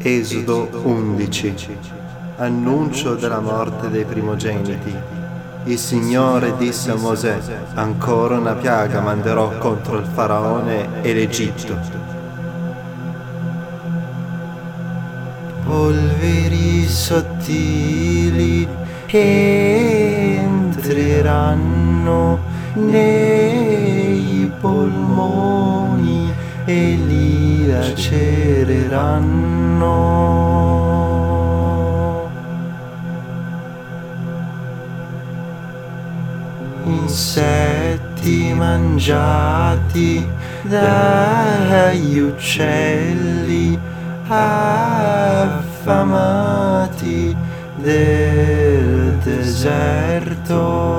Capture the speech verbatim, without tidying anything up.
Esodo undici. Annuncio della morte dei primogeniti. Il Signore disse a Mosè: ancora una piaga manderò contro il Faraone e l'Egitto. Polveri sottili entreranno nei polmoni e li lacereranno. Insetti mangiati dagli uccelli affamati del deserto.